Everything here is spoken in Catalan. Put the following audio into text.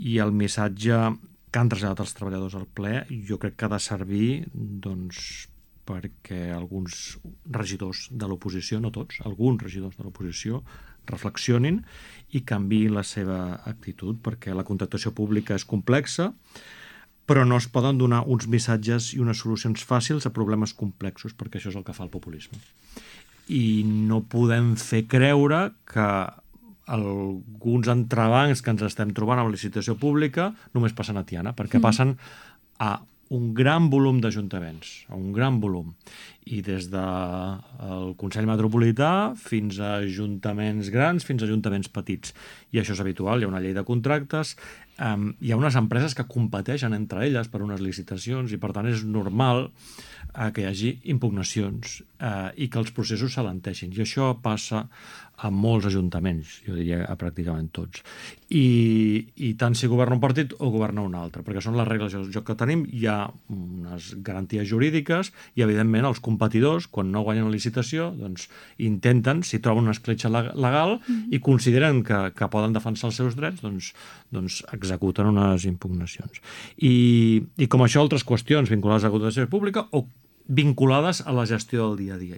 I el missatge que han traslladat els treballadors al ple jo crec que ha de servir perquè alguns regidors de l'oposició, no tots, alguns regidors de l'oposició reflexionin i canviïn la seva actitud, perquè la contractació pública és complexa, però no es poden donar uns missatges i unes solucions fàcils a problemes complexos, perquè això és el que fa el populisme. I no podem fer creure que alguns entrebancs que ens estem trobant a la licitació pública només passen a Tiana, perquè passen a un gran volum d'ajuntaments, a un gran volum. I des del Consell Metropolità fins a ajuntaments grans, fins a ajuntaments petits. I això és habitual, hi ha una llei de contractes, hi ha unes empreses que competeixen entre elles per unes licitacions i per tant és normal que hi hagi impugnacions i que els processos s'alenteixin. I això passa a molts ajuntaments, jo diria a pràcticament tots. I tant si governa un partit o governa un altre, perquè són les regles del joc que tenim, hi ha unes garanties jurídiques i, evidentment, els competidors, quan no guanyen la licitació, doncs intenten, si troben una escletxa legal i consideren que poden defensar els seus drets, doncs executen unes impugnacions. I com això, altres qüestions vinculades a la contractació pública o vinculades a la gestió del dia a dia.